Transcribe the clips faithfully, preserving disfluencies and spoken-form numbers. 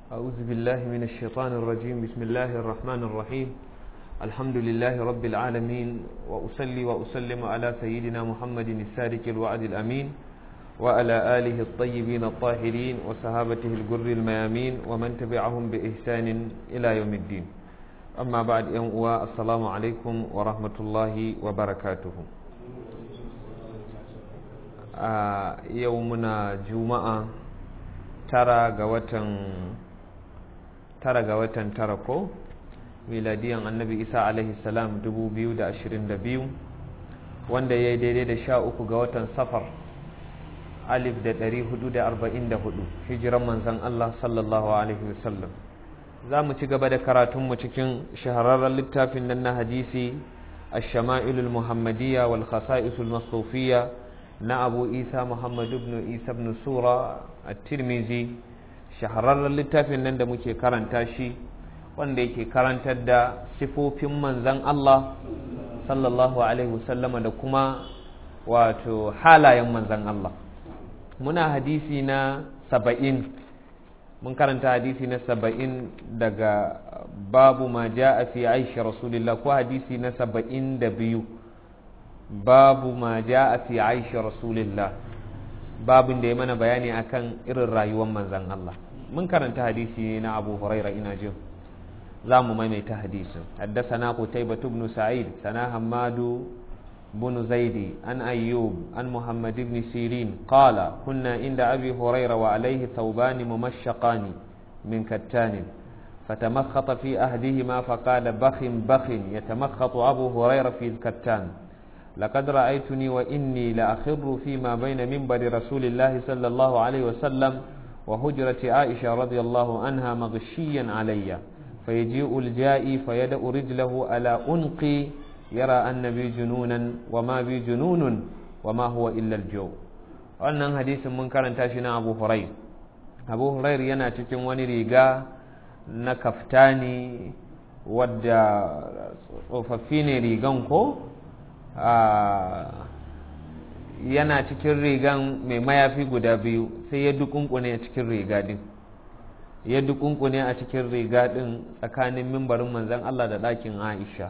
أعوذ بالله من الشيطان الرجيم. بسم الله الرحمن الرحيم. الحمد لله رب العالمين، وأصلي وأسلم على سيدنا محمد الصادق الوعد الأمين وعلى آله الطيبين الطاهرين وصحابته الغر الميامين ومن تبعهم بإحسان إلى يوم الدين. أما بعد، السلام عليكم ورحمة الله وبركاته. آه يومنا جمعة ترى قوة tara ga watan tara ko miladiyan annabi isa alaihi salam dubu biyu da ashirin da biyu, wanda ya yi daidai da sha uku ga watan safar alif da ɗari hudu da arba'in da hudu hijiran manzan Allah sallallahu alaihi wasallam. za mu ci gaba da karatunmu cikin shahararren littafin nan na hadisi ash-shama'ilul muhammadiyya wal khasa'isul masufiyya na abu isa muhammad ibn isa ibn sura at-tirmizi, shahararren littafin nan da muke karanta shi, wanda yake karantar da sifofin manzan Allah sallallahu alaihi wasallama da kuma wato halayen manzan Allah. Muna hadisi na saba'in, mun karanta hadisi na saba'in daga babu ma ja'a fi aisha rasulillah, ko hadisi na saba'in da biyu, babu ma ja'a fi aisha rasulillah, babin da ya mana bayani akan irin rayuwar manzan Allah. mun karanta hadisi na Abu Huraira, ina jin za mu maimaita hadisin. Haddathana Qutaybah ibn Sa'id, sana Hammadu ibn Zaidi, an Ayyub, an Muhammad ibn Sirin, qala kunna inda Abi Huraira wa alayhi thawban mumashshaqan min kattan, فتمخط في أحدهما فقال بخ بخ يتمخط أبو هريرة في الكتان، لقد رأيتني وإني لأخر فيما بين منبر رسول الله صلى الله عليه وسلم وهجرة عائشة رضي الله عنها مغشيا علي، فيجيء الجائي فيدأ رجله على أنقي يرى أن بي جنونا وما بي جنون وما هو إلا الجو. wannan hadisin mun karanta shi na Abu Hurairah. Abu Hurairah yana cikin wani riga na kaftani wadda tsofaffi ne rigan ko yana cikin rigan mai mayafi guda biyu, sai ya dukunkune a cikin riga din ya dukunkune a cikin riga din tsakanin mimbarin manzon Allah da ɗakin Aisha,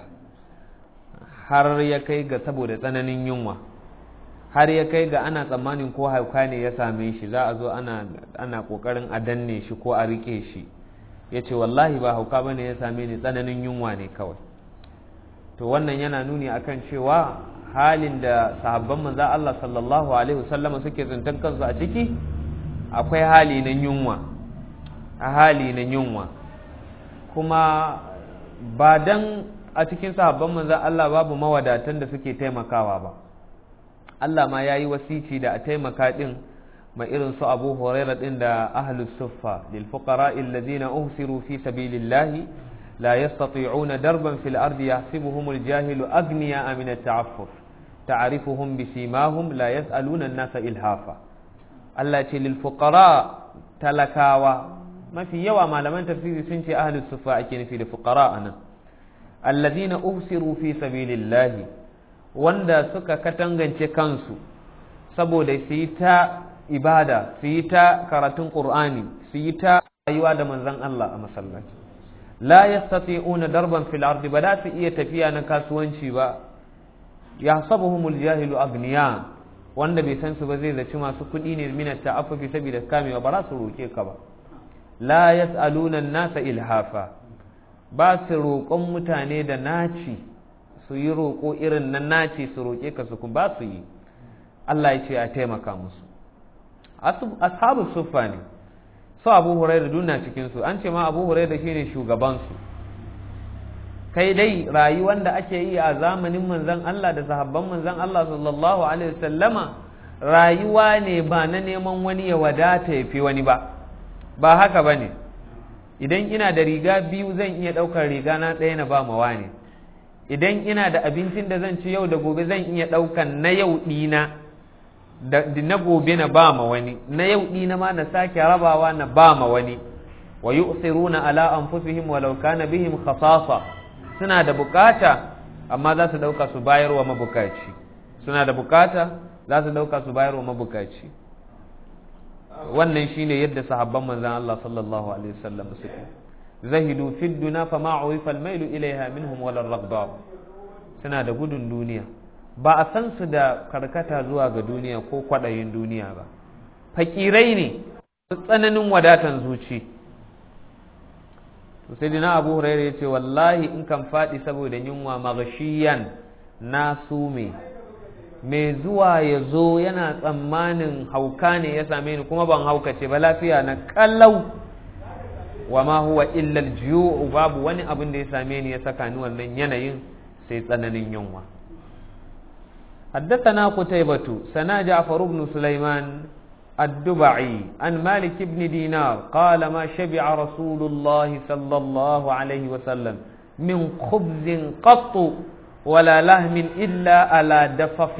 har ya kai ga saboda tsananin yunwa, har ya kai ga ana tsammanin ko hauka ne ya same shi, za a zo ana ana kokarin a danne shi ko a rike shi. yace wallahi ba hauka bane ya same ni, tsananin yunwa ne kawai. to wannan yana nuni akan cewa halin da sahabban manzo Allah sallallahu alaihi wasallam suke tsintan kansu a ciki, akwai hali na yunwa, a hali na yunwa kuma ba dan a cikin sahabban manzo Allah babu mawadatan da suke taimakawa ba. Allah ma yayi wasici da a taimaka din ma irin su Abu Hurairah din da ahlus suffa, lil fuqara'i alladhina uhsiru fi sabilillahi لا يستطيعون دربا في الأرض يحسبهم الجاهل أغنياء من التعفف تعرفهم بسيماهم لا يسألون الناس إلهافا. الله يقول للفقراء تلكاوا ما في يوا ما لمن تفسير سنتي أهل الصفاء كين في الفقراء أنا الذين أبصروا في سبيل الله wanda suka katangance kansu saboda su yi ta ibada, su yi ta karatun Qur'ani, su yi ta rayuwa da manzon Allah a masallaci. la yastati'una darban fil ardi, ba da su iya tafiya na kasuwanci ba. yahsabuhumul jahilu agniya, wanda bai san su ba zai zaci masu kuɗi ne min ta'affufi saboda kamewa, ba za su roke ka ba. la yas'aluna an-nasa ilhafa, ba su roƙon mutane da naci, su yi roƙo irin na naci su roke ka su ba su yi. Allah ya ce a taimaka musu. ashabu suffa ne su Abu Hurairah duna cikin su, an ce ma Abu Hurairah shine shugaban su. kai dai rayuwar da ake yi a zamanin manzon Allah da sahabban manzon Allah sallallahu alaihi wasallama rayuwa ne ba na neman wani ya wadata ya fi wani ba, ba haka bane. idan ina da riga biyu zan iya daukar riga na ɗaya na ba mawa ne, idan ina da abincin da zan ci yau da gobe zan iya daukan na yau dina da na gobe na ba ma wani, na yau dina ma na sake rabawa na ba ma wani. wa yu'thiruna ala anfusihim walau kana bihim khasasa, suna da bukata amma za su dauka su bayarwa mabukaci, suna da bukata za su dauka su bayarwa mabukaci. wannan shine yadda sahabban manzon Allah sallallahu alaihi wasallam suke zahidu fi dunya fa ma uwifa al-mailu ilayha minhum wala ar-raghdab suna da gudun duniya ba a san su da karkata zuwa ga duniya ko kwadayin duniya ba fakirai ne tsananin wadatan zuci to sai dina Abu Hurairah yace wallahi in kan fadi saboda yunwa maghshiyan na sume mai zuwa ya zo yana tsammanin hauka ne ya same ni kuma ban haukace ba lafiya na kallau wa ma huwa illa al-ju' babu wani abin da ya same ni ya saka ni wannan yanayin sai tsananin yunwa حدثنا قتيبة سنا جعفر بن سليمان الدبعي عن مالك بن دينار قال ما شبع رسول الله صلى الله عليه وسلم من خبز قط ولا لهم إلا على دفف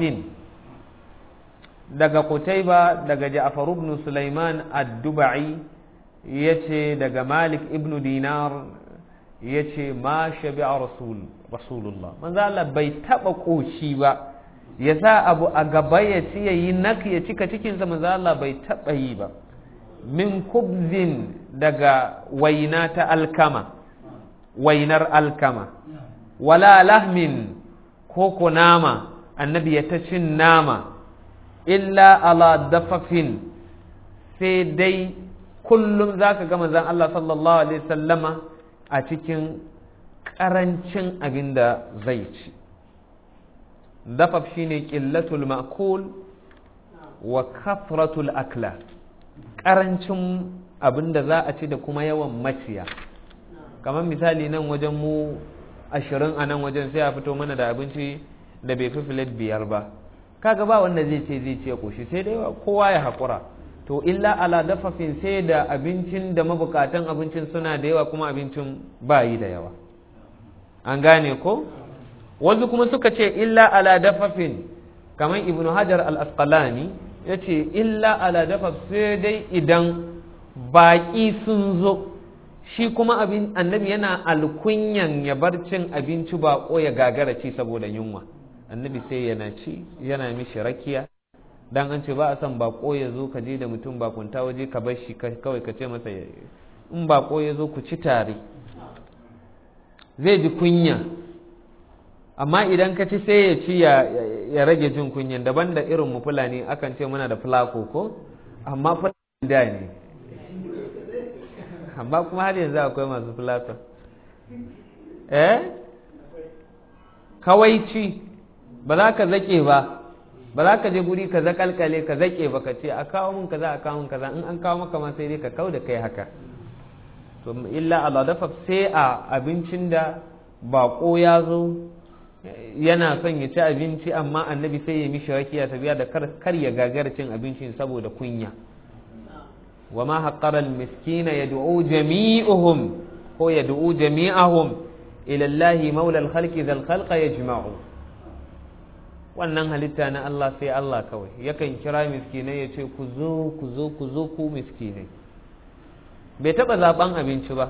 daga Qutayba daga Ja'far ibn Sulaiman ad-Dubai yace daga Malik ibn Dinar yace ma shabi'a rasul rasulullah manzo Allah bai taba koshi ba yasa abu a gaba ya ci yayi nak ya cika cikin sa manzo Allah bai taba yi ba min kubzin daga waina ta alkama wainar alkama wala lahmin ko ko nama annabi ya ta cin nama illa ala dafafin sai dai kullum zaka ga manzon Allah sallallahu alaihi wasallama a cikin karancin abin da zai ci dafaf shine qillatul ma'kul wa kathratul akla karancin abin da za a ci da kuma yawan maciya kamar misali nan wajen mu ashirin a nan wajen sai a fito mana da abinci da bai fi filet biyar ba kaga ba wanda zai ce zai ce koshi sai dai kowa ya haƙura to illa ala dafafin sai da abincin da mabukatan abincin suna da yawa kuma abincin bayi da yawa an gane ko wasu kuma suka ce illa ala dafafin kamar ibnu hajar al-asqalani ya ce illa ala dafaf sai dai idan baƙi sun zo shi kuma abin annabi yana alkunyan ya bar cin abinci baƙo ya gagara ci saboda yunwa annabi sai yana ci yana mishi rakiya dan an ce ba a son bako ya zo ka je da mutum bakunta waje ka bar shi kawai ka ce masa in bako ya zo ku ci tare zai ji kunya amma idan ka ci sai ya ci ya rage jin kunyan daban da irin mu fulani akan ce muna da fulako ko amma fulani da ne amma kuma har yanzu akwai masu fulako eh kawai ci ba za ka zake ba ba za ka je guri ka zakalkale ka zake ba ka ce a kawo min kaza a kawo min kaza in an kawo maka ma sai dai ka kau da kai haka to illa Allah dafa sai a abincin da bako ya zo yana son ya ci abinci amma annabi sai ya mishi rakiya sabiya da kar ya gagara cin abincin saboda kunya wa ma haqqara al-miskina yad'u jami'uhum ko yad'u jami'ahum ila Allah maula al-khalqi dhal khalqa yajma'u wannan halitta na Allah sai Allah kawai yakan kira miskinai ya ce ku zo ku zo ku zo ku miskinai bai taba zaben abinci ba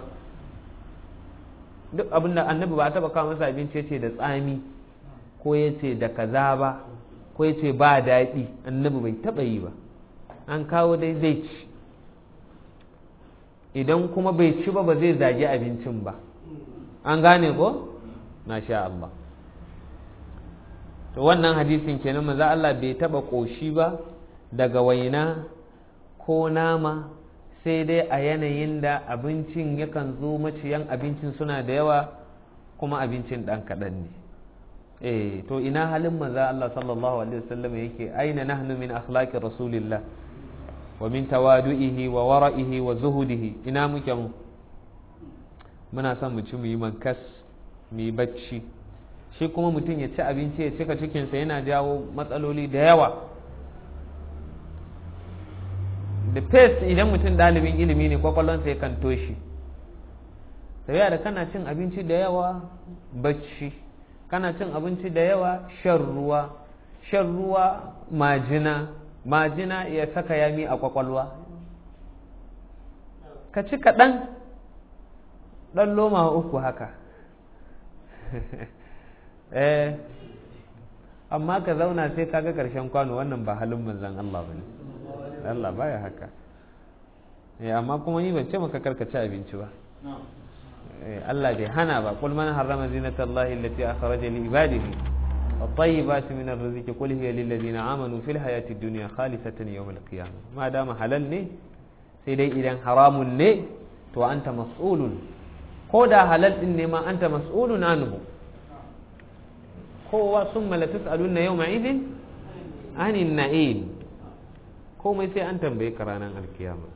duk abinda annabi ba taba kawo masa abinci yace da tsami ko yace da kaza ba ko yace ba daɗi annabi bai taba yi ba an kawo dai zai ci idan kuma bai ci ba ba zai zagi abincin ba an gane ko masha Allah to wannan hadisin kenan manzo Allah bai taba koshi ba daga waina ko nama sai dai a yanayin da abincin yakan zo maciyan abincin suna da yawa kuma abincin dan kaɗan ne eh to ina halin manzo Allah sallallahu alaihi wasallam yake aina nahnu min akhlaqi rasulillah wa min tawadu'ihi wa wara'ihi wa zuhudihi ina muke mu muna son mu ci mu yi mankas mu yi bacci shi kuma mutum ya ci abinci ya cika cikinsa yana jawo matsaloli da yawa da pace idan mutum ɗalibin ilimi ne kwakwalonsa yakan toshi tafiya da kana cin abinci da yawa bacci kana cin abinci da yawa shan ruwa shan ruwa majina majina ya saka yami a kwakwalwa ka ci kaɗan ɗan loma uku haka eh amma ka zauna sai kaga karshen kwano wannan ba halin manzon Allah bane Allah baya haka amma kuma ni ban ce maka karkace abinci ba Allah bai hana ba qul man harrama zinatallahi allati akhraja li ibadihi wat-tayyibati min ar-rizqi qul hiya lil ladina amanu fil hayati ad-dunya khalisatan yawm al-qiyamah ma dama halal ne sai dai idan haramun ne to anta mas'ulun ko da halal din ne ma anta mas'ulun anhu kowa summa la tus'aluna yawma idhin anin na'im komai sai an tambaye ka ranar alkiyama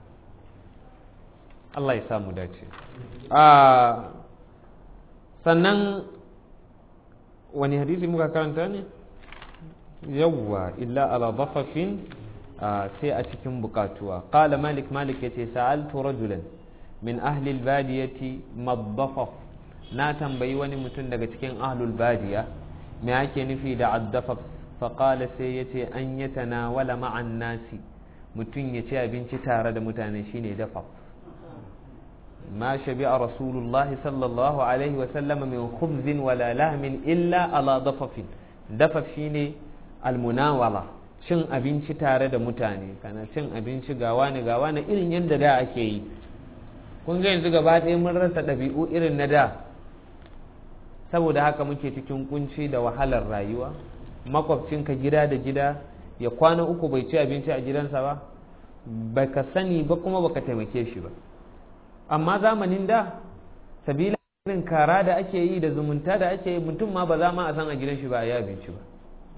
Allah ya samu dace a sannan wani hadisi muka karanta ne yawwa illa ala dhafafin sai a cikin bukatuwa qala malik malik yace sa'altu rajulan min ahli albadiyati madhafaf na tambayi wani mutum daga cikin ahlul badiya me ake nufi da addafaf faqala sai yace an yatanawala ma'an nasi mutum ya ci abinci tare da mutane shine dafaf ما شبع رسول الله صلى الله عليه وسلم من خبز ولا لحم إلا على ضفف ضفف shine almunawala cin abinci tare da mutane kana cin abinci gawa ne gawa ne irin yadda da ake yi kun ga yanzu gaba ɗaya mun rasa ɗabi'u irin na da saboda haka muke cikin kunci da wahalar rayuwa makwabcinka gida da gida ya kwana uku bai ci abinci a gidansa ba baka sani ba kuma baka taimake shi ba amma zamanin da sabila irin kara da ake yi da zumunta da ake yi mutum ma ba za ma a san a gidan shi ba a yi abinci ba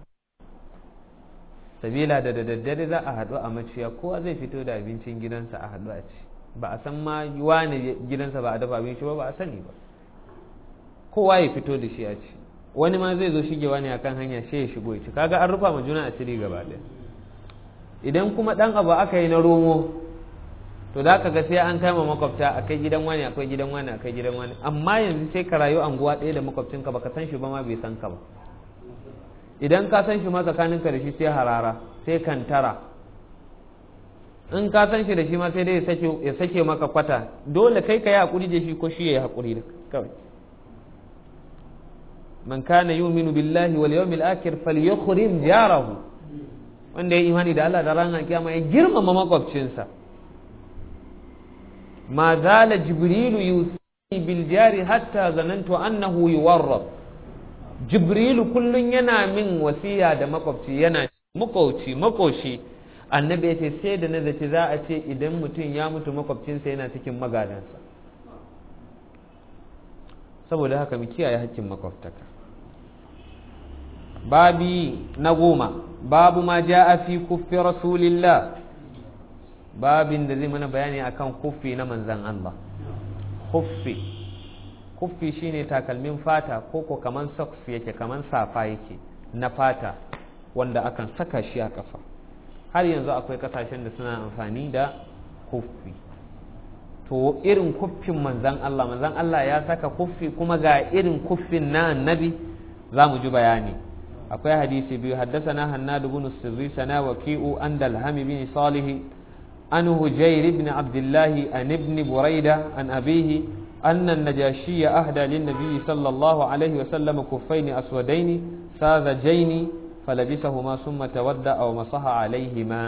sabila da da daddare za a haɗu a maciya kowa zai fito da abincin gidansa a haɗu a ci ba a san ma wani gidansa ba a dafa abinci ba ba a sani ba kowa ya fito da shi a ci wani ma zai zo shigewa ne akan hanya sai ya shigo ya ci kaga an rufa ma juna asiri gaba ɗaya idan kuma ɗan abu aka yi na romo to da ka ga sai an kai ma makwabta akai gidan wani akwai gidan wani akai gidan wani amma yanzu sai ka rayu anguwa ɗaya da makwabcinka baka san shi ba ma bai san ka ba idan ka san shi ma tsakaninka da shi sai harara sai kantara in ka san shi da shi ma sai dai ya sake ya sake maka kwata dole kai ka yi hakuri da shi ko shi ya yi hakuri da kawai man kana yu'minu billahi wal yawmil akhir falyukhrim jarahu wanda ya imani da Allah da ranar kiyama ya girmama makwabcinsa ما زال جبريل يوصي بالجار حتى ظننت أنه يورط جبريل كل ينا من وصية da makwabci yana makoci makoshi annabi ya ce sai da na zaci za a ce idan mutum ya mutu makwabcinsa yana cikin magadansa saboda haka mu kiyaye hakkin makwabtaka babi na goma babu ma ja'a fi kuffi rasulillah babin da zai mana bayani akan kuffi na manzan Allah kuffi kuffi shine takalmin fata ko ko kaman socks yake kaman safa yake na fata wanda akan saka shi a kafa har yanzu akwai kasashen da suna amfani da kuffi to irin kuffin manzan Allah manzan Allah ya saka kuffi kuma ga irin kuffin na annabi za mu ji bayani akwai hadisi biyu haddasana hannad ibn sirri sana waqi'u an dalham bin salih an hujayr ibn abdullah an ibn burayda an abihi أن النجاشي أهدى للنبي صلى الله عليه وسلم كفين أسودين ساذجين فلبسهما ثم تودأ ومسح عليهما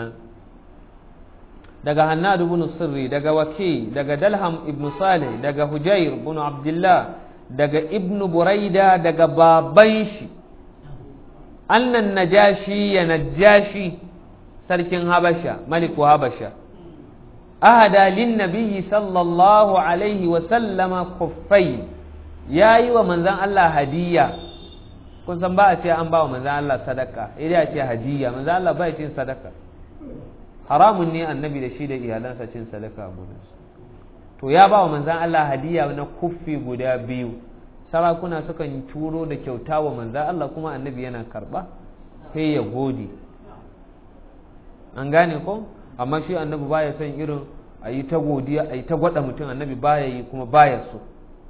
دقى هناد بن السري دقى وكي دقى دلهم ابن صالح دقى هجير بن عبد الله دقى ابن بريدة دقى بابيش أن النجاشي نجاشي سلكن هبشة ملك هبشة أهدى للنبي صلى الله عليه وسلم كفين يا أيوة من ذا الله هدية kun san ba a ce an ba wa manzan Allah sadaka idan a ce hadiya manzan Allah ba ya cin sadaka haramun ne annabi da shi da iyalansa cin sadaka a gurin to ya ba wa manzan Allah hadiya na kuffi guda biyu sarakuna sukan turo da kyauta wa manzan Allah kuma annabi yana karba sai ya gode an gane ko amma shi annabi baya son irin a yi ta godiya a yi ta gwada mutum annabi baya yi kuma baya so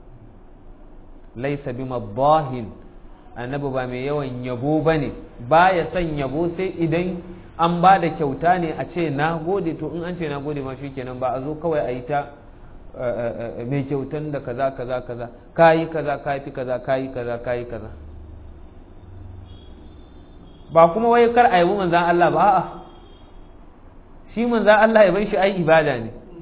laisa bi madahin annabi ba mai yawan yabo bane baya son yabo sai idan an ba da kyauta ne a ce na gode to in an ce na gode ma shikenan ba a zo kawai a yi ta mai kyautan da kaza kaza kaza kayi kaza kayi kaza kayi kaza kayi kaza ba kuma wai kar a yabi manzan Allah ba a'a shi manzan Allah ya bar shi ai ibada ne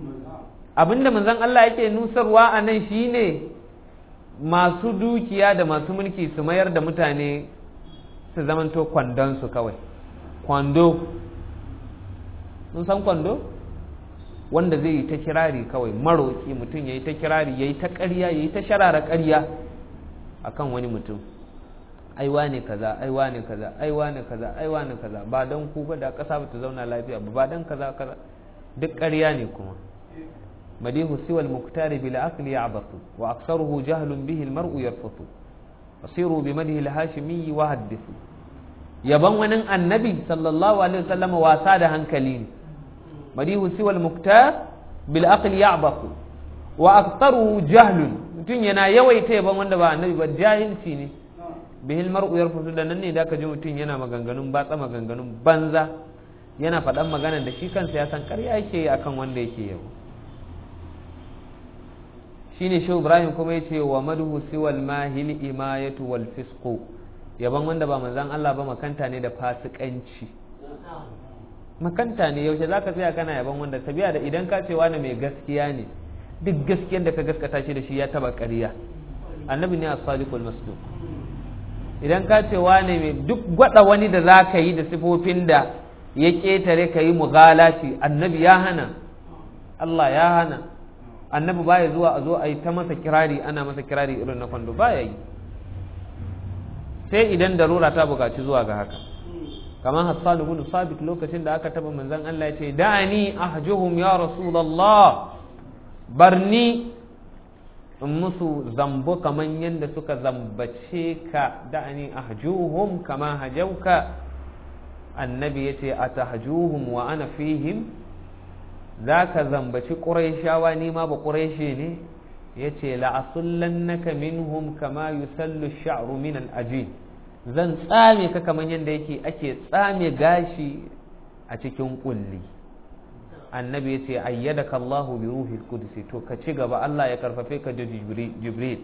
abinda manzon Allah yake nusarwa a nan shine masu dukiya da masu mulki su mayar da mutane su zamanto kwandonsu kawai. Kwando, sun san kwando? Wanda zai yi ta kirari kawai, maroki mutum ya yi ta kirari, ya yi ta ƙarya, ya yi ta sharara ƙarya a kan wani mutum. Aiwa ne kaza, aiwa ne kaza, aiwa ne kaza, aiwa ne kaza, ba don ku ba da ƙasa ba ta zauna lafiya ba, ba don kaza kaza, duk ƙarya ne kuma. مديه سوى المختار بالعقل يعبث وأكثره جهل به المرء يرفث فصيروا بمده الهاشمي وحدثوا يبن ونن النبي صلى الله عليه وسلم واساد هنكلين مديه سوى المختار بالعقل يعبث وأكثره جهل mutum yana yawaita yaban wanda ba annabi ba jahilci ne bihil mar'u yarfusu da nan ne da ka ji mutum yana maganganun batsa maganganun banza yana faɗan maganar da shi kansa ya san ƙarya yake yi akan wanda yake yabo shine shi Ibrahim kuma yace wa madhu siwal mahil imayatu wal fisqu yaban wanda ba manzon Allah ba makanta ne da fasikanci makanta ne yaushe zaka tsaya kana yaban wanda tabiya da idan ka ce wani mai gaskiya ne duk gaskiyar da ka gaskata shi da shi ya taba ƙarya annabi ne as-sadiqul masduq idan ka ce wani mai duk gwada wani da zaka yi da sifofin da ya ketare ka yi mughalati annabi ya hana Allah ya hana annabi baya zuwa a zo a yi ta masa kirari ana masa kirari irin na kwando baya yi sai idan darura ta bukaci zuwa ga haka kamar Hassan ibn Sabit lokacin da aka taba manzon Allah ya ce da'ani ahjuhum ya rasulullah barni in musu zambo kaman yanda suka zambace ka da'ani ahjuhum kama hajauka annabi yace atahjuhum wa ana fihim za ka zambaci ƙuraishawa ni ma ba ƙuraishe ne ya ce la'asullannaka minhum kama yusallu sha'ru min al'ajin zan tsame ka kamar yadda yake ake tsame gashi a cikin ƙulli annabi ya ce ayyadaka Allahu bi ruhil qudus to ka ci gaba Allah ya karfafe ka da jibril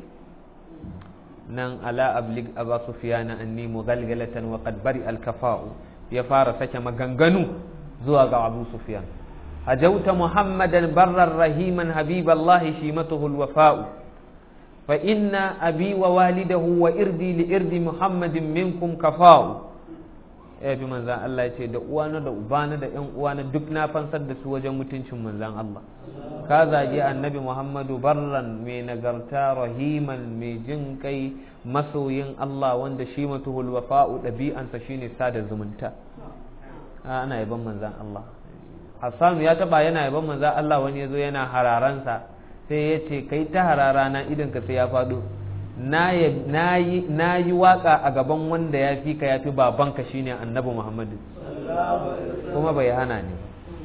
nan ala ablig aba sufyana anni mughalghalatan wa qad bari al kafa'u ya fara sake maganganu zuwa ga Abu Sufyan هجوت محمدا برا رحيما حبيب الله شيمته الوفاء فإن أبي ووالده وإردي لإرد محمد منكم كفاء eh bi manzan Allah ya ce da uwana da ubana da ƴan uwana duk na fansar da su wajen mutuncin manzan Allah ka zagi annabi Muhammadu barran mai nagarta rahiman mai jin kai masoyin Allah wanda shimatuhul wafa'u dabi'ansa shine sada zumunta ana yaban manzan Allah Hassan ya taba yana yaban manzo Allah wani yazo yana hararansa sai ya ce kai ta harara na idan ka sai ya fado na yi na yi waka a gaban wanda ya fi ka ya fi babanka shine annabi Muhammad kuma bai hana ne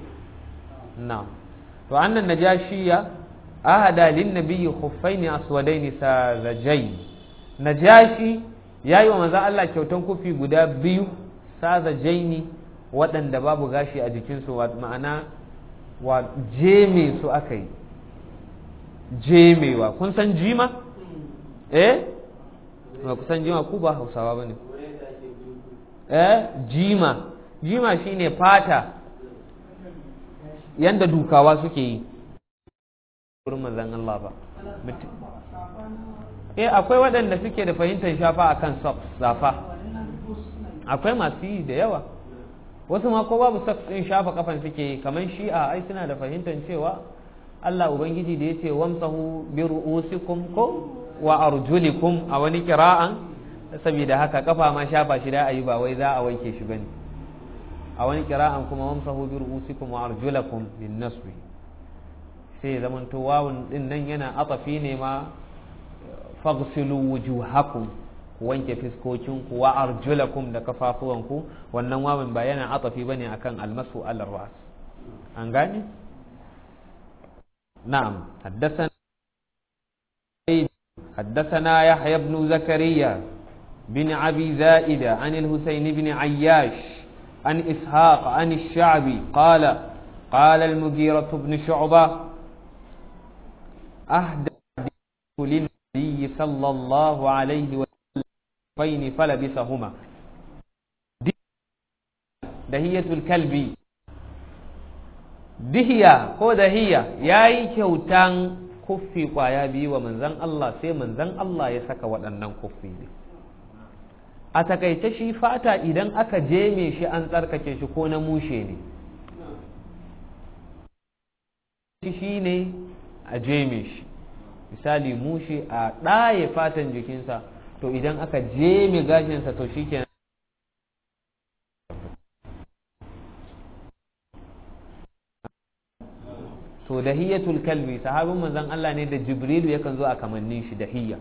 na'am to annan najashiya ahada lin nabiyyi khuffaini aswadaini sazajai najashi yayi wa manzo Allah kyautan kufi guda biyu sazajaini waɗanda babu gashi a jikinsu ma'ana wa jeme su aka yi jemewa kun san jima? eh? ba ku san jima ku ba hausawa ba ne eh jima jima shine fata yanda dukawa suke yi wurin manzan Allah ba eh akwai waɗanda suke da fahimtar shafa akan safa akwai masu yi da yawa wasu ma ko babu ɗin shafa kafan suke yi kamar shi'a ai suna da fahimtar cewa Allah ubangiji da yace wamsahu bi ru'usikum ko wa arjulikum a wani kira'an saboda haka kafa ma shafa shi da ayi ba wai za a wanke shi bane a wani kira'an kuma wamsahu bi ru'usikum wa arjulakum bin nasbi sai zaman to wawun din nan yana atafi ne ma faghsilu wujuhakum wanke fiskokinku wa arjulakum da kafafuwanku wannan wawin ba yana atafi bane akan almasu ala ras an gane na'am haddathana حدثنا يحيى بن زكريا بن أبي زائدة عن الحسين بن عياش عن إسحاق عن الشعبي قال قال المغيرة بن شعبة أهدى للنبي صلى الله عليه وسلم فين فلبسهما دهية الكلب dihiya ko dahiya yayi kyautan kuffi kwaya biyu wa manzon Allah sai manzon Allah ya saka waɗannan kuffi ne. A takaice shi fata idan aka jeme shi an tsarkake shi ko na mushe ne shi ne a jeme shi, misali mushe a ɗaye fatan jikinsa, to idan aka jeme gashinsa to shi kenan to dahiyatul kalbi sahabin manzon Allah ne da Jibrilu yakan zo a kamannin shi dahiyya.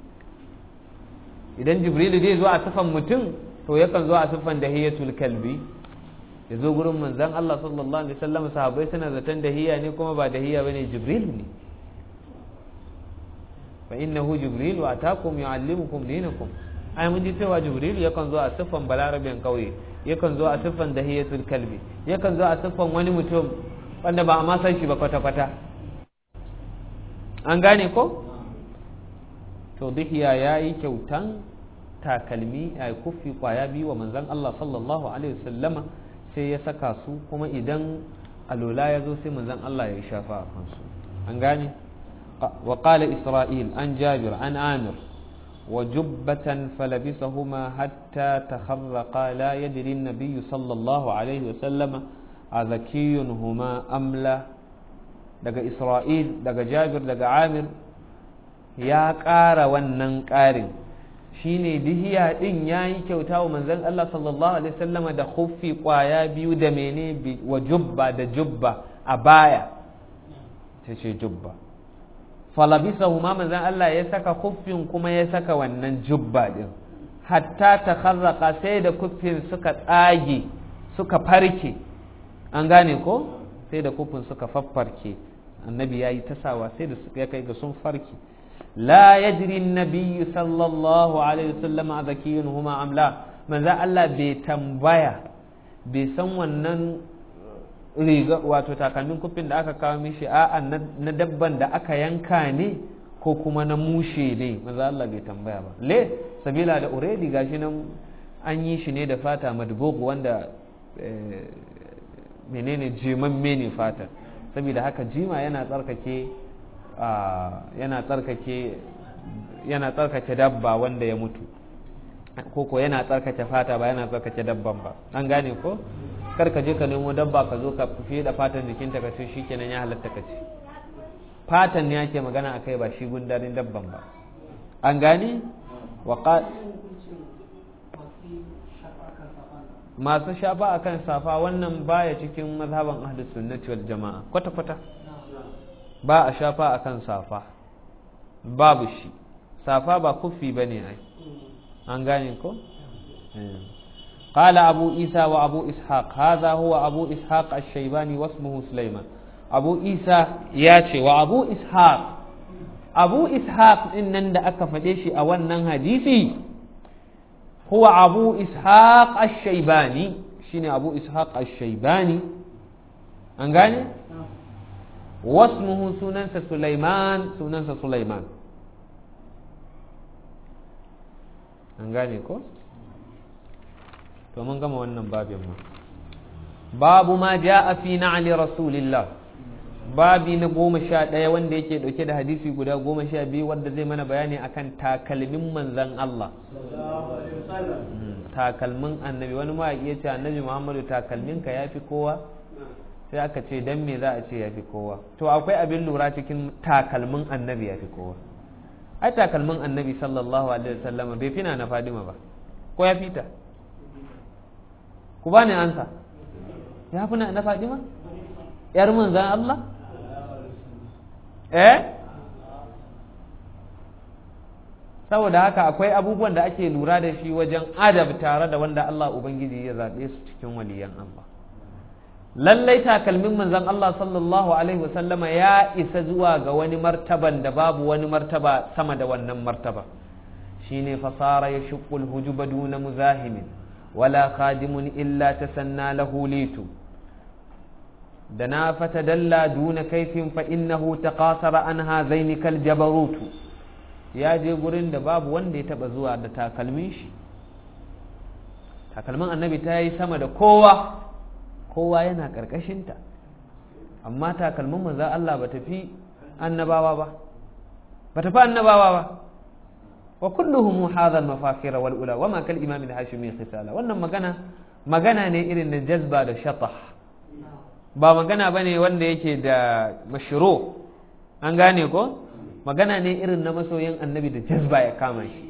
Idan Jibrilu zai zo a sifan mutum to yakan zo a sifan dahiyatul kalbi, ya zo gurin manzon Allah sallallahu alaihi wasallam, sahabbai suna zaton dahiyya ne kuma ba dahiyya bane, Jibrilu ne. Fa innahu Jibrilu atakum yuallimukum dinakum. Ai mun ji cewa Jibrilu yakan zo a sifan balarabin kauye, yakan zo a sifan dahiyatul kalbi, yakan zo a sifan wani mutum wanda ba a ma san shi ba kwata-kwata. An gane ko? To duhiya ya yi kyautan takalmi a kufi kwaya biyu wa manzan Allah sallallahu Alaihi wasallama sai ya saka su, kuma idan alola ya zo sai manzan Allah ya shafa a kansu. An gane? Wa qala Isra'il an Jabir an Amir wa jubbatan falabisahuma hatta takharraqa la yadri an-nabiy sallallahu alaihi wasallama a zakiyun huma amla. Daga Isra'il, daga Jabir, daga Amir ya ƙara wannan ƙarin, shi ne dihiya ɗin ya yi kyauta wa manzan Allah sallallahu Alaihi wasallama da huffi ƙwaya biyu da mene wa jubba da jubba a baya, ta ce jubba. Falabisa huma manzan Allah ya saka huffin kuma ya saka wannan jubba ɗin, hatta ta harraka sai da kuffin suka tsage suka farke. An gane ko? Sai da kufin suka faffarke, annabi ya yi tasawa sai da suka kai ga sun farke. La yadri an-nabiy sallallahu alaihi wasallam a zakiyun huma amla, manzo Allah bai tambaya, bai san wannan riga wato takalmin kufin da aka kawo mishi a'a na dabban da aka yanka ne ko kuma na mushe ne, manzo Allah bai tambaya ba. Le sabila da already gashi nan an yi shi ne da fata madbugh wanda menene jimamme ne fata, saboda haka jima yana tsarkake yana tsarkake yana tsarkake dabba wanda ya mutu, ko ko yana tsarkake fata ba yana tsarkake dabban ba. An gane ko? Kar ka je ka nemo dabba ka zo ka fiye da fatan jikinta ka ce shikenan ya halatta ka ce, fatan ne yake magana akai ba shi gundarin dabban ba. An gane? wa masu shafa akan safa wannan baya cikin mazhaban ahlus sunnati wal jama'a kwata kwata, ba a shafa akan safa, babu shi. Safa ba kufi bane ai. An gane ko? qala abu isa wa abu ishaq, hadha huwa abu ishaq ash-shaybani wasmuhu sulaiman. Abu isa ya ce wa abu ishaq, abu ishaq din nan da aka faɗe shi a wannan hadisi هو أبو إسحاق الشيباني، شيني أبو إسحاق الشيباني. أنغاني؟ واسمه سننس سليمان، سننس سليمان. أنغاني كو؟ فمن كما ونن باب يما باب ما جاء في نعل رسول الله. babi na goma sha ɗaya wanda yake ɗauke da hadisi guda goma sha biyu wanda zai mana bayani akan takalmin manzan Allah, takalmin annabi. Wani ma iya ce annabi Muhammadu takalminka ya fi kowa, sai aka ce dan me za a ce ya fi kowa. To akwai abin lura cikin takalmin annabi ya fi kowa. Ai takalmin annabi sallallahu alaihi wasallam bai fina na Fadima ba, ko ya fita? Ku bani ansa, ya fi na Fadima yar manzan Allah? eh saboda haka akwai abubuwan da ake lura da shi wajen adab tare da wanda Allah Ubangiji ya zaɓe su cikin waliyan Allah. Lallai takalmin manzon Allah sallallahu alaihi wasallama ya isa zuwa ga wani martaban da babu wani martaba sama da wannan martaba, shine fasara ya shuqqul hujuba duna muzahimin wala khadimun illa tasanna lahu litu da na fata dalla duna kaifin fa innahu taqasara an hazaini kal jabarutu. Ya je gurin da babu wanda ya taba zuwa da takalmin shi, takalmin annabi ta yi sama da kowa, kowa yana karkashinta. amma takalmin manzo Allah ba tafi annabawa ba ba tafi annabawa ba wa kulluhum hadha al-mafakhir wal ula wa ma kal imam al-hashimi khisala wannan magana magana ne irin na jazba da shatah ba magana bane wanda yake da mashru an gane ko magana ne irin na masoyin annabi da jazba ya kama shi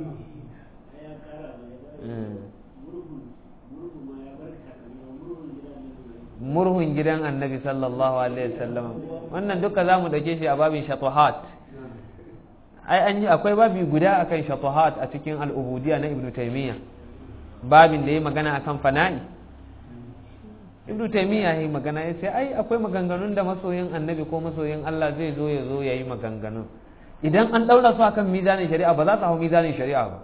murhun gidan annabi sallallahu alaihi wasallam wannan duka zamu dauke shi a babin shatahat ai an yi akwai babi guda akan shatahat a cikin al-ubudiyya na ibnu taymiyyah babin da yayi magana akan fana'i ibnu taymiyyah yayi magana yace ai akwai maganganun da masoyin annabi ko masoyin Allah zai zo ya zo yayi maganganun idan an daura su akan mizanin shari'a ba za su hawo mizanin shari'a ba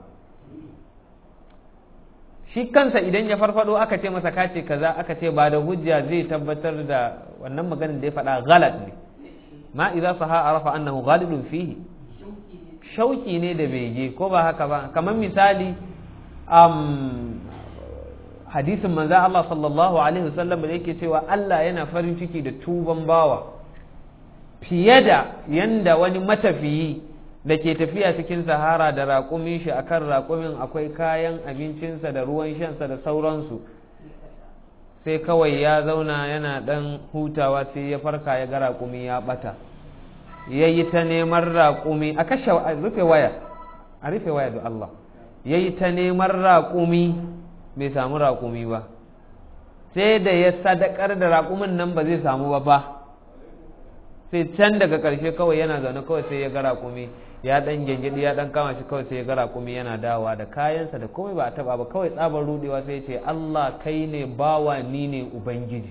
shi kansa idan ya farfado aka ce masa kace kaza aka ce ba da hujja zai tabbatar da wannan maganar da ya faɗa galat ne ma idza saha arafa annahu ghalidun fihi shauki ne da bege ko ba haka ba kamar misali um, hadisin manzo Allah sallallahu alaihi wasallam da yake cewa Allah yana farin ciki da tuban bawa fiye da yanda wani matafiyi da ke tafiya cikin sahara da raƙumin shi akan raƙumin akwai kayan abincinsa da ruwan shansa da sauransu sai kawai ya zauna yana ɗan hutawa sai ya farka ya ga raƙumi ya ɓata ya yi ta neman raƙumi a kashe a rufe waya a rufe waya da Allah ya yi ta neman raƙumi bai samu raƙumi ba sai da ya sadakar da raƙumin nan ba zai samu ba ba sai can daga ƙarshe kawai yana zaune kawai sai ya ga raƙumi ya dan gengedi ya dan kama shi kawai sai ya ga raƙumi yana dawowa da kayansa da komai ba a taba ba kawai tsabar rudewa sai ya ce Allah kai ne bawa ni ne ubangiji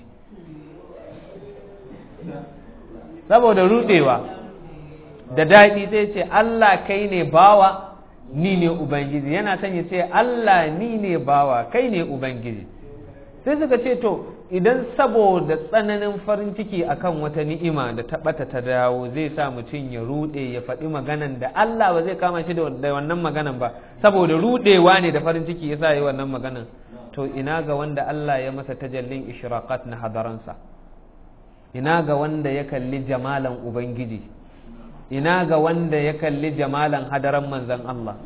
saboda rudewa da daɗi sai ya ce Allah kai ne bawa ni ne ubangiji yana son ya ce Allah ni ne bawa kai ne ubangiji sai suka ce to idan saboda tsananin farin ciki akan wata ni'ima da ta bata ta dawo zai sa mutum ya rude ya faɗi maganan da Allah ba zai kama shi da wannan maganan ba saboda rudewa ne da farin ciki yasa yi wannan maganan to ina ga wanda Allah ya masa tajallin ishraqat na hadaransa ina ga wanda ya kalli jamalan ubangiji ina ga wanda ya kalli jamalan hadaran manzon Allah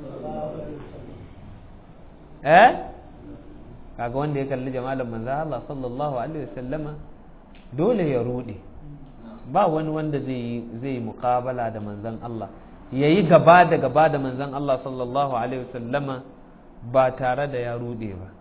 eh kaga wanda ya kalli jamalin manzo Allah sallallahu alaihi wasallama dole ya rude ba wani wanda zai zai muqabala da manzon Allah yayi gaba da gaba da manzon Allah sallallahu alaihi wasallama ba tare da ya rude ba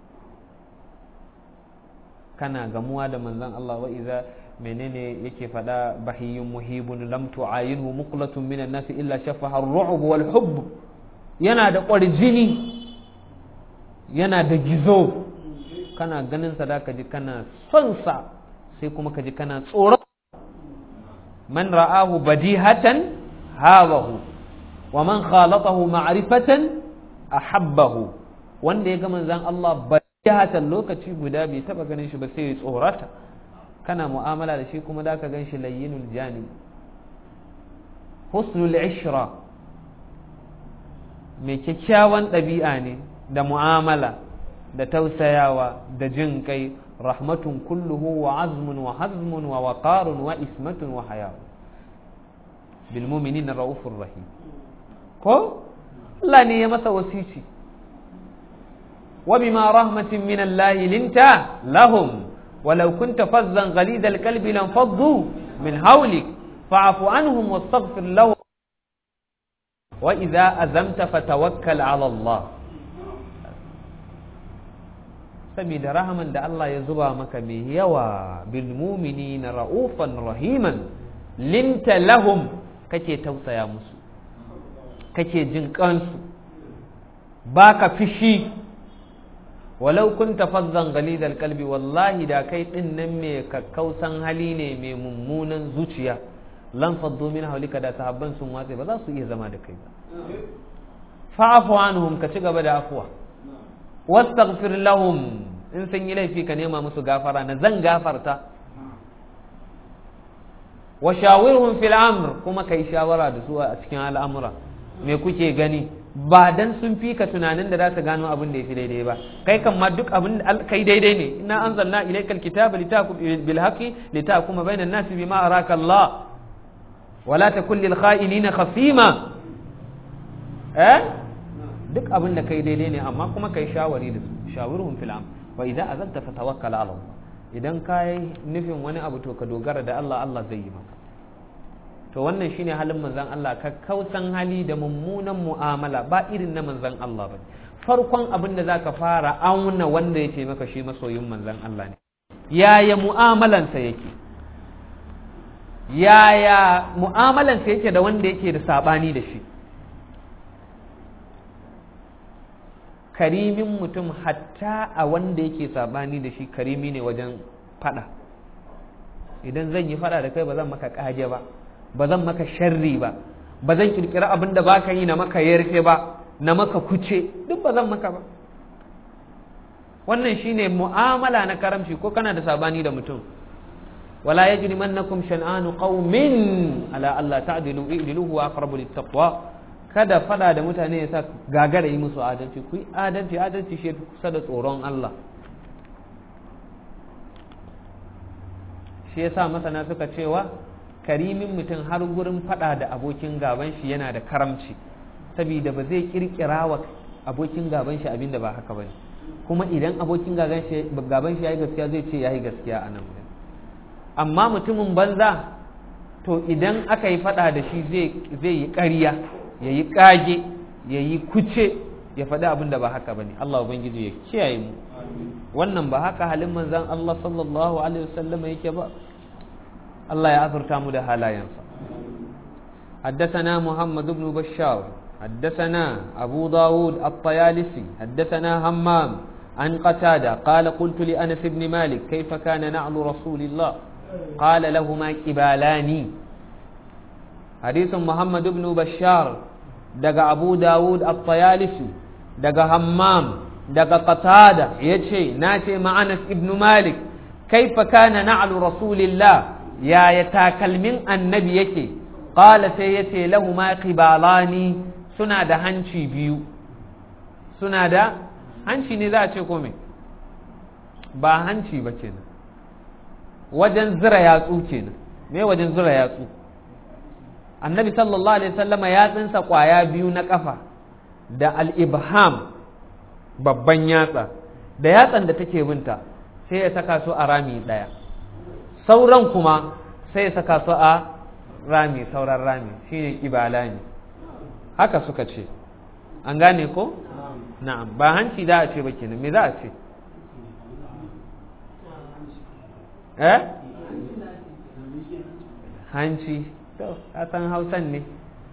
kana gamuwa da manzon Allah wa iza menene yake fada bahiyyun muhibun lam tu'ayinhu muqlatun minan nas illa shafaha ar-ru'b wal hubb yana da ƙwarjini yana da gizo kana ganin sa da ka ji kana son sa sai kuma ka ji kana tsoron man ra'ahu badihatan hawahu wa man khalatahu ma'rifatan ahabbahu wanda ya ga manzon Allah badihatan lokaci guda bai taba ganin shi ba sai ya tsorata kana mu'amala da shi kuma da ka gan shi layyinul janib husnul ishra mai kyakkyawan ɗabi'a ne da mu'amala da tausayawa da jin kai rahmatun kulluhu wa azmun wa hazmun wa waqarun wa ismatun wa haya bil mu'minin raufur rahim ko Allah ne ya masa wasici wa bima rahmatin min Allah linta lahum walau kunta fazzan ghalid al qalbi lam faddu min hawlik fa'fu anhum wastaghfir lahum wa idha azamta fatawakkal ala Allah saboda rahaman da Allah ya zuba maka mai yawa bil mu'minina raufan rahiman linta lahum kake tausaya musu kake jin kansu baka fishi walau kunta fazzan ghalidal qalbi wallahi da kai din nan mai kakkausan hali ne mai mummunan zuciya lan faddu min hawlika da sahabban sun watsa ba za su iya zama da kai ba fa'fu anhum ka ci gaba da afwa wastaghfir lahum in sun yi laifi ka nema musu gafara na zan gafarta wa shawirhum fil amr kuma kai shawara da su a cikin al'amura me kuke gani ba dan sun fi ka tunanin da za su gano abin da ya fi daidai ba kai kan ma duk abin da kai daidai ne inna anzalna ilaykal kitaba litahkum bil haqqi litahkuma bainan nasi bima araka Allah wala takul lil kha'inina khasima eh duk abin da kai daidai ne amma kuma kai shawari da su shawirhum fil am wa idza azalta fatawakkal ala Allah idan kai nufin wani abu to ka dogara da Allah Allah zai yi maka to wannan shine halin manzon Allah kakkausan hali da mummunan mu'amala ba irin na manzon Allah ba farkon abin da zaka fara auna wanda yake maka shi masoyin manzon Allah ne yaya mu'amalansa yake yaya mu'amalansa yake da wanda yake da sabani da shi karimin mutum hatta a wanda yake sabani da shi karimi ne wajen fada idan zan yi fada da kai ba zan maka kaje ba ba zan maka sharri ba ba zan kirkira abin da baka yi na maka yarfe ba na maka kuce duk ba zan maka ba wannan shine mu'amala na karamci ko kana da sabani da mutum wala yajrimannakum shan'anu qaumin ala alla ta'dilu i'dilu huwa aqrabu littaqwa kada fada da mutane ya sa gagara yi musu adalci ku yi adalci adalci shi kusa da tsoron Allah shi yasa masana suka cewa karimin mutum har gurin fada da abokin gaban shi yana da karamci saboda ba zai kirkira wa abokin gaban shi abinda ba haka bane kuma idan abokin gaban shi gaban shi yayi gaskiya zai ce yayi gaskiya anan amma mutumin banza to idan aka yi fada da shi zai zai yi ƙarya yayi kage yayi kuce ya faɗi abinda ba haka bane Allah ubangiji ya kiyaye mu wannan ba haka halin manzon Allah sallallahu alaihi wasallam yake ba الله يأثر تامد هالاينسا حدثنا محمد بن بشار حدثنا أبو داود الطيالسي حدثنا همام عن قتادة قال قلت لأنس بن مالك كيف كان نعل رسول الله قال لهما كبالان حديث محمد بن بشار دقى أبو داود الطيالسي دقى همام دقى قتادة يتشي ناتي مع أنس بن مالك كيف كان نعل رسول الله yaya takalmin annabi yake qala sai yace lahuma qibalani suna da hanci biyu suna da hanci ne za a ce ko me ba hanci ba kenan wajen zira yatsu kenan me wajen zira yatsu annabi sallallahu alaihi wasallama yatsunsa kwaya biyu na kafa da al-ibham babban yatsa da yatsan da take binta sai ya saka su a rami daya sauran kuma sai ya saka su a rami sauran rami shine kibala ne haka suka ce an gane ko na'am ba hanci da a ce ba kenan me za a ce eh hanci to ka san hausan ne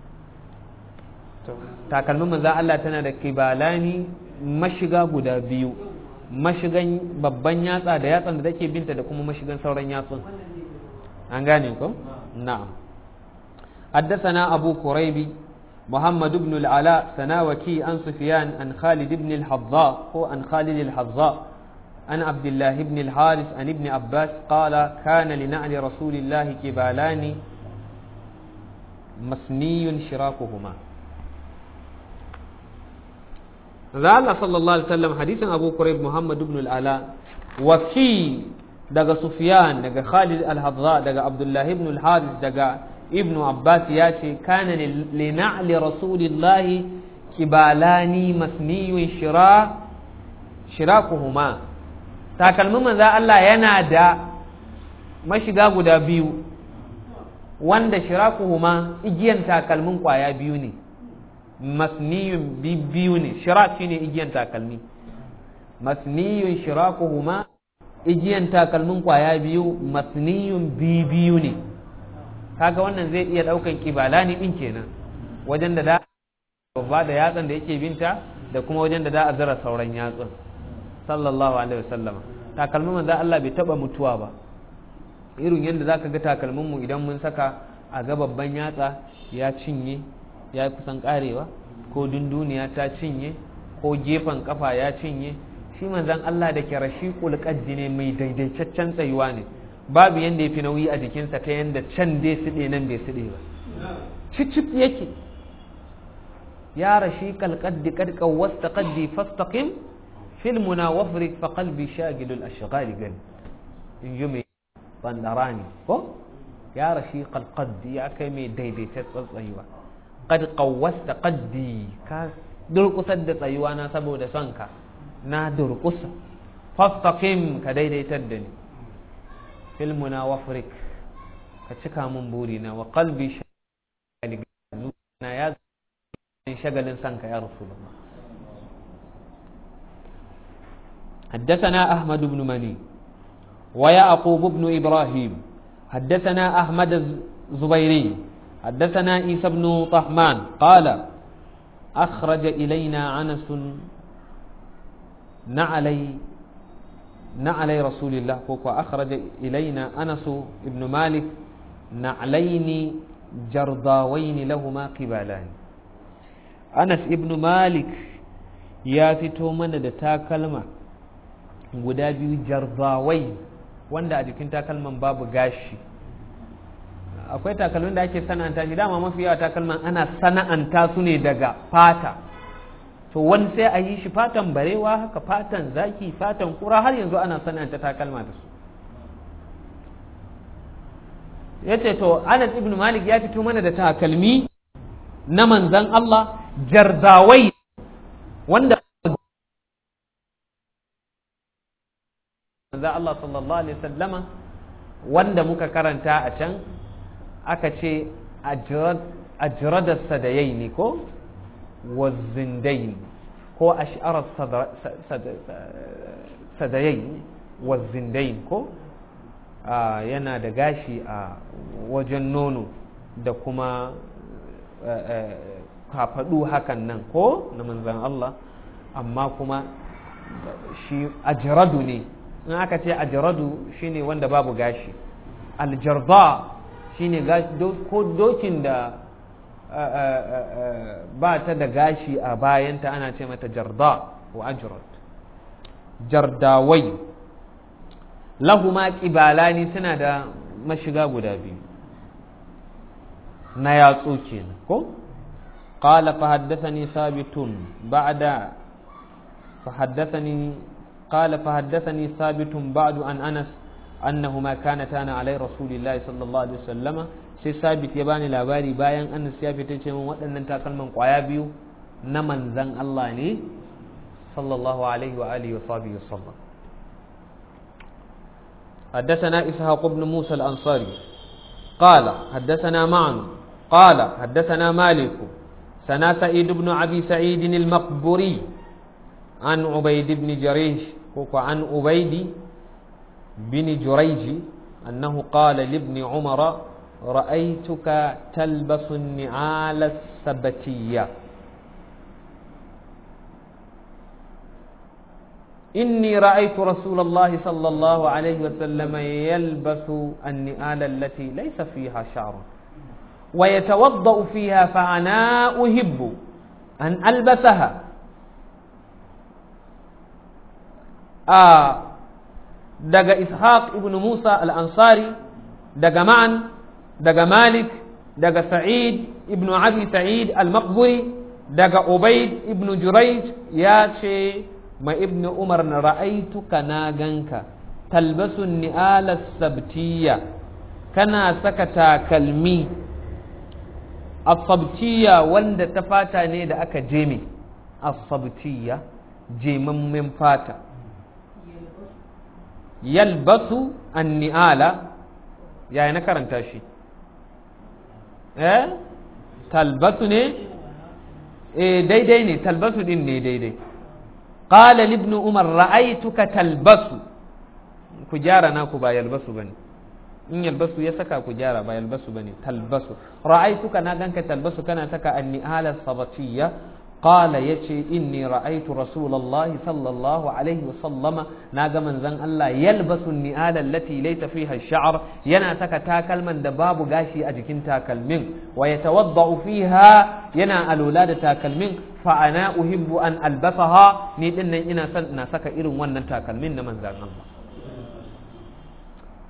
to takalmin manzo Allah tana da kibalani mashiga guda biyu mashigan babban yatsa da yatsan da take binta da kuma mashigan sauran yatsun an gane ko na'am حدثنا أبو كريب محمد بن العلاء سناوكي عن سفيان عن خالد بن الحظاء هو عن خالد الحظاء عن عبد الله بن الحارث عن ابن عباس قال كان لنعل رسول الله كبالان مسني شراكهما Allah sallallahu alaihi wasallam hadisin Abu Quraib Muhammad ibn al-Ala waki daga Sufyan daga Khalid al-Hadza daga Abdullah ibn al-Harith daga Ibn Abbas ya ce kana li na'li Rasulillah kibalani masniyun shira shirakuhuma takalmin manzo Allah yana da mashiga guda biyu wanda shirakuhuma igiyan takalmin kwaya biyu ne masniyun biyu ne shirak shine igiyan takalmi masniyun shirakuhuma igiyan takalmin kwaya biyu masniyun biyu ne kaga wannan zai iya daukan kibalani din kenan wajen da da babba da yatsan da yake binta da kuma wajen da da a zara sauran yatsun sallallahu alaihi wasallam takalmin manzo Allah bai taba mutuwa ba irin yadda zaka ga takalmin mu idan mun saka a ga babban yatsa ya cinye ya kusan karewa ko dunduniya ta cinye ko gefen kafa ya cinye shi manzon Allah da ke rashiqul qaddi ne mai daidaitaccen tsayuwa ne babu yanda yafi nauyi a jikinsa ta yanda can dai side nan bai side ba cicip yake ya rashiqal qaddi qad qawwasta qaddi fastaqim fil munawafrik fa qalbi shagilul ashghali gal in yumi bandarani ko ya rashiqal qaddi ya kai mai daidaita tsayuwa qad qawwasta qaddi ka durkusar da tsayuwa na saboda son ka na durkusa fastaqim ka daidaitar da ni fil munawafrik ka cika mun buri na wa qalbi shagilul na ya shagalin son ka ya rasulullah. حدثنا أحمد بن مني ويعقوب بن إبراهيم حدثنا أحمد الزبيري حدثنا عيسى بن طهمان قال أخرج إلينا أنس نعلي نعلي رسول الله أخرج إلينا أنس بن مالك نعلين جرضاوين لهما قبالان. أنس بن مالك يا فتو من دتا كلمة guda biyu jarbawai wanda a jikin takalman babu gashi. Akwai takalmin da ake sana'anta shi, dama mafi yawa takalman ana sana'anta su ne daga fata, to wani sai a yi shi fatan barewa haka, fatan zaki, fatan kura, har yanzu ana sana'anta takalma da su. Yace to Anas ibn Malik ya fito mana da takalmi na manzon Allah jarbawai wanda manzo Allah sallallahu alaihi wasallama wanda muka karanta a can aka ce ajrada sadayaini ko wazindain ko ash'ara sadayaini wazindain ko yana da gashi a wajen nono da kuma kafadu hakan nan ko na manzon Allah, amma kuma shi ajradu ne. In aka ce ajradu shine wanda babu gashi, aljarda shine ko dokin da ba ta da gashi a bayanta ana ce mata jarda wa ajrad. Jardawai lahuma qibalani suna da mashiga guda biyu na yatsu kenan ko. qala fa haddathani sabitun ba'da fa haddathani قال فحدثني ثابت بعد عن أنس أنهما كانتا على رسول الله صلى الله عليه وسلم. sai sabit ya bani labari bayan Anas ya fita ce min waɗannan takalman ƙwaya biyu na manzan Allah ne sallallahu alaihi wa alihi wa sahbihi wasallam. حدثنا إسحاق بن موسى الأنصاري قال حدثنا معن قال حدثنا مالك سنا سعيد بن أبي سعيد المقبوري عن عبيد بن جريج عن عبيد بن جريج أنه قال لابن عمر رأيتك تلبس النعال السبتية إني رأيت رسول الله صلى الله عليه وسلم يلبس النعال التي ليس فيها شعر ويتوضأ فيها فأنا أحب أن ألبسها. آه daga Ishaq ibn Musa al-Ansari, daga Ma'an, daga Malik, daga Sa'id ibn Abi Sa'id al-Maqburi, daga Ubayd ibn Jurayj ya ce ma ibn Umar na ra'aituka na ganka talbasu ni'ala sabtiyya, kana saka takalmi as-sabtiyya wanda ta fata ne da aka jeme, as-sabtiyya jemammen fata. yalbasu an-ni'ala, yaya na karanta shi eh talbasu ne eh daidai ne, talbasu din ne daidai. qala ibn umar ra'aytuka talbasu, ku gyara naku ba yalbasu bane, in yalbasu ya saka ku gyara ba yalbasu bane, talbasu. ra'aytuka na ganka talbasu kana saka an-ni'ala sabatiyya. qala yace inni ra'aytu rasulullahi sallallahu alaihi wa sallama, naga manzon Allah yalbasu an-ni'ala allati laysa fiha ash-sha'r, yana saka takalman da babu gashi a jikin takalmin, wa yatawaddau fiha, yana alula da takalmin, fa ana uhibbu an albasaha, ni din nan ina son ina saka irin wannan takalmin na manzon Allah.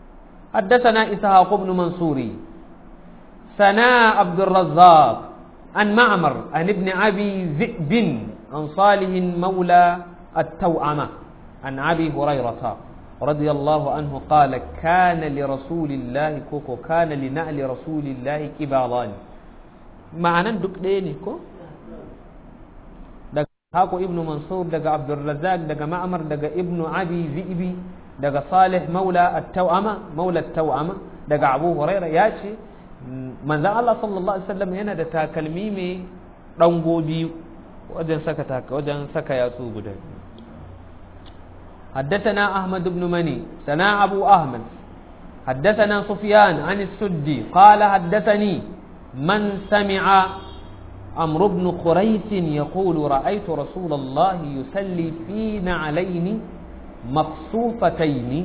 حدثنا إسحاق بن منصور سنا عبد الرزاق عن معمر عن ابن أبي ذئب عن صالح مولى التوأمة عن أبي هريرة رضي الله عنه قال كان لرسول الله كوكو كان لنعل رسول الله كبالان معنى دك ديني كو دك هاكو ابن منصور دك عبد الرزاق دك معمر دك ابن أبي ذئب دك صالح مولى التوأمة مولى التوأمة دك أبو هريرة ياشي من ذا الله صلى الله عليه وسلم هنا دا تاكلمي مي رنغو بيو وجن سكا تاك وجن سكا ياسو غدا حدثنا أحمد بن مني سنا أبو أحمد حدثنا سفيان عن السدي قال حدثني من سمع عمرو بن خريث يقول رأيت رسول الله يصلي في نعلين مقصوفتين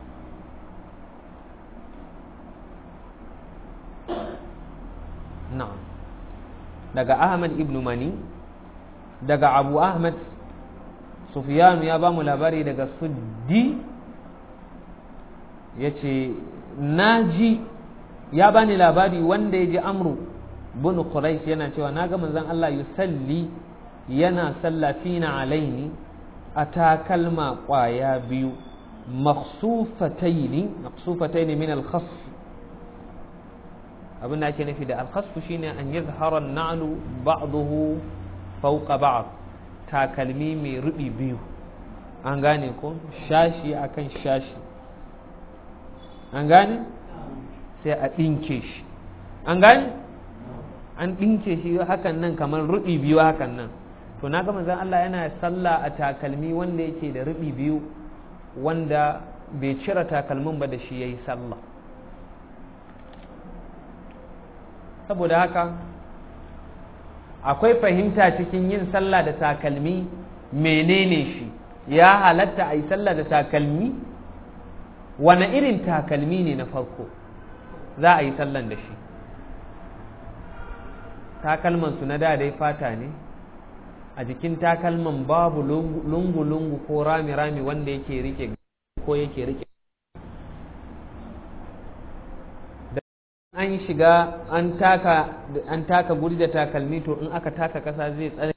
نعم دقى أحمد ابن مني دقى أبو أحمد سفيان يا بام لاباري دقى سدي يتي ناجي يا باني لاباري وان يجي أمرو بن قريش ينا cewa naga manzon Allah yusalli yana sallafina alaini atakalma kwaya biyu makhsufataini makhsufataini min al-khasf abin da ake nufi da alkhasfu shine an yazhara an-na'lu ba'dahu fawqa ba'd takalmi mai rubi biyu an gane ko shashi akan shashi an gane sai a dinke shi an gane an dinke shi hakan nan kamar rubi biyu hakan nan to naga manzon Allah yana sallah a takalmi wanda yake da rubi biyu wanda bai cire takalmin ba da shi yayi sallah saboda haka akwai fahimta cikin yin sallah da takalmi menene shi ya halatta a yi sallah da takalmi wane irin takalmi ne na farko za a yi sallan da shi takalmansu na da dai fata ne a jikin takalman babu lungu-lungu ko rami-rami wanda yake rike ko yake rike an shiga an taka an taka guri da takalmi to in aka taka kasa zai tsare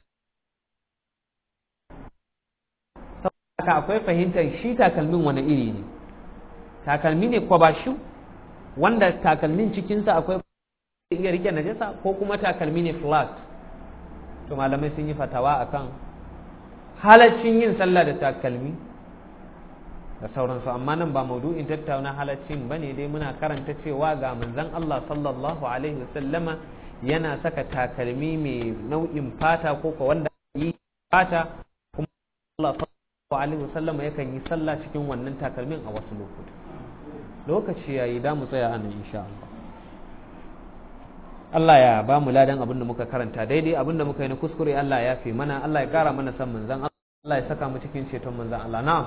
saboda akwai fahimtar shi takalmin wani iri ne takalmi ne kwabashu wanda takalmin cikinsa akwai iya rike najasa ko kuma takalmi ne flat to malamai sun yi fatawa akan halaccin yin sallah da takalmi da sauransu amma nan ba maudu'in tattauna halaccin bane dai muna karanta cewa ga manzon Allah sallallahu alaihi wasallama yana saka takalmi mai nau'in fata ko ko wanda yi fata kuma Allah sallallahu alaihi wasallama yakan yi sallah cikin wannan takalmin a wasu lokuta lokaci yayi da mu tsaya anan insha Allah Allah ya ba mu ladan abin da muka karanta daidai abin da muka yi na kuskure Allah ya fi mana Allah ya kara mana san manzon Allah ya saka mu cikin ceton manzon Allah na'am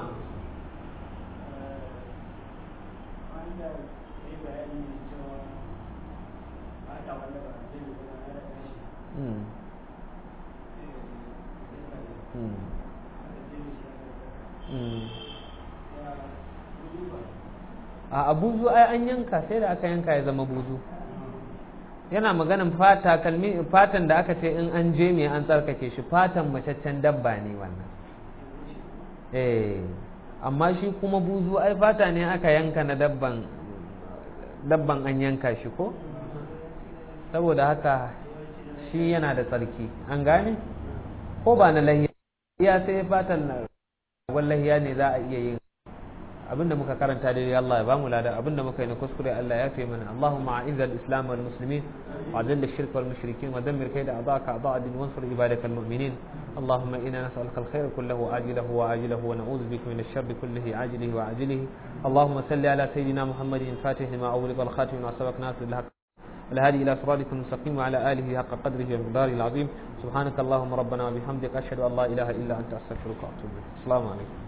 a buzu ai an yanka sai da aka yanka ya zama buzu yana maganan fata kalmi fatan da aka ce in an je me an tsarkake shi fatan macaccen dabba ne wannan eh amma shi kuma buzu ai fata ne aka yanka na dabban dabban an yanka shi ko saboda haka shi yana da tsarki an gane ko ba na lahiya ya sai fatan na wallahiya ne za a iya yin abinda muka karanta dai Allah ya bamu lada abinda muka yi na kuskure Allah ya fi mana Allahumma a'izz al-islam wal muslimin wa adil ash-shirk wal mushrikin wa dammir kayda a'da'aka a'da'a din wansur ibadakal mu'minin Allahumma inna nas'aluka al-khayra kullahu ajilahu wa ajilahu wa na'udhu bika min ash-sharri kullihi ajilihi wa ajilihi Allahumma salli ala sayidina Muhammadin fatih lima awliqa wal khatim wa sabaq nasr al-haq الهادي إلى صراطك المستقيم وعلى آله حق قدره ومقداره العظيم سبحانك اللهم ربنا وبحمدك أشهد أن لا إله إلا أنت أستغفرك وأتوب إليك السلام عليكم